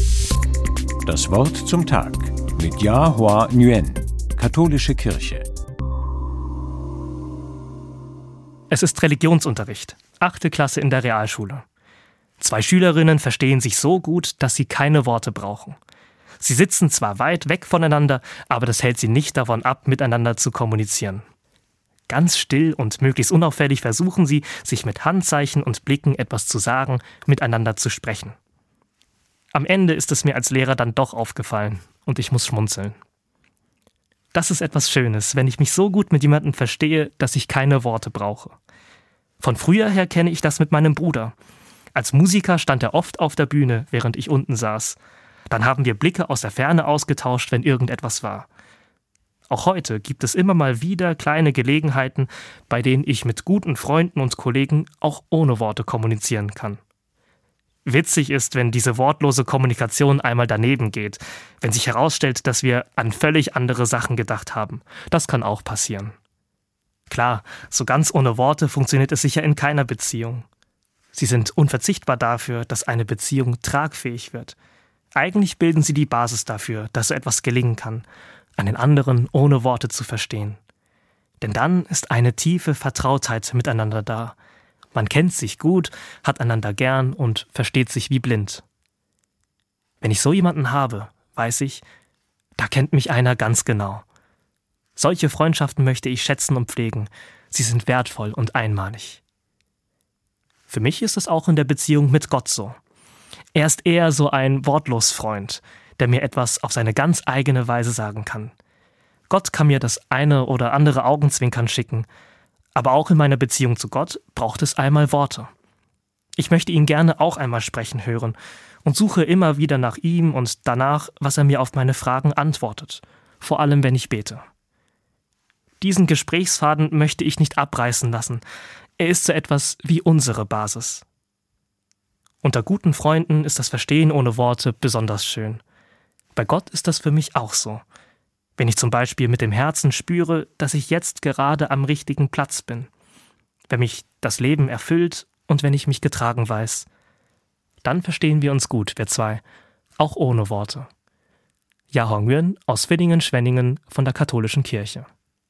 Das Wort zum Tag mit Yahua Nguyen, Katholische Kirche. Es ist Religionsunterricht, 8. Klasse in der Realschule. 2 Schülerinnen verstehen sich so gut, dass sie keine Worte brauchen. Sie sitzen zwar weit weg voneinander, aber das hält sie nicht davon ab, miteinander zu kommunizieren. Ganz still und möglichst unauffällig versuchen sie, sich mit Handzeichen und Blicken etwas zu sagen, miteinander zu sprechen. Am Ende ist es mir als Lehrer dann doch aufgefallen und ich muss schmunzeln. Das ist etwas Schönes, wenn ich mich so gut mit jemandem verstehe, dass ich keine Worte brauche. Von früher her kenne ich das mit meinem Bruder. Als Musiker stand er oft auf der Bühne, während ich unten saß. Dann haben wir Blicke aus der Ferne ausgetauscht, wenn irgendetwas war. Auch heute gibt es immer mal wieder kleine Gelegenheiten, bei denen ich mit guten Freunden und Kollegen auch ohne Worte kommunizieren kann. Witzig ist, wenn diese wortlose Kommunikation einmal daneben geht, wenn sich herausstellt, dass wir an völlig andere Sachen gedacht haben. Das kann auch passieren. Klar, so ganz ohne Worte funktioniert es sicher in keiner Beziehung. Sie sind unverzichtbar dafür, dass eine Beziehung tragfähig wird. Eigentlich bilden sie die Basis dafür, dass so etwas gelingen kann, einen anderen ohne Worte zu verstehen. Denn dann ist eine tiefe Vertrautheit miteinander da. Man kennt sich gut, hat einander gern und versteht sich wie blind. Wenn ich so jemanden habe, weiß ich, da kennt mich einer ganz genau. Solche Freundschaften möchte ich schätzen und pflegen. Sie sind wertvoll und einmalig. Für mich ist es auch in der Beziehung mit Gott so. Er ist eher so ein Wortlosfreund, der mir etwas auf seine ganz eigene Weise sagen kann. Gott kann mir das eine oder andere Augenzwinkern schicken, aber auch in meiner Beziehung zu Gott braucht es einmal Worte. Ich möchte ihn gerne auch einmal sprechen hören und suche immer wieder nach ihm und danach, was er mir auf meine Fragen antwortet, vor allem wenn ich bete. Diesen Gesprächsfaden möchte ich nicht abreißen lassen. Er ist so etwas wie unsere Basis. Unter guten Freunden ist das Verstehen ohne Worte besonders schön. Bei Gott ist das für mich auch so. Wenn ich zum Beispiel mit dem Herzen spüre, dass ich jetzt gerade am richtigen Platz bin. Wenn mich das Leben erfüllt und wenn ich mich getragen weiß. Dann verstehen wir uns gut, wir 2, auch ohne Worte. Yahua Nguyen aus Villingen-Schwenningen von der Katholischen Kirche.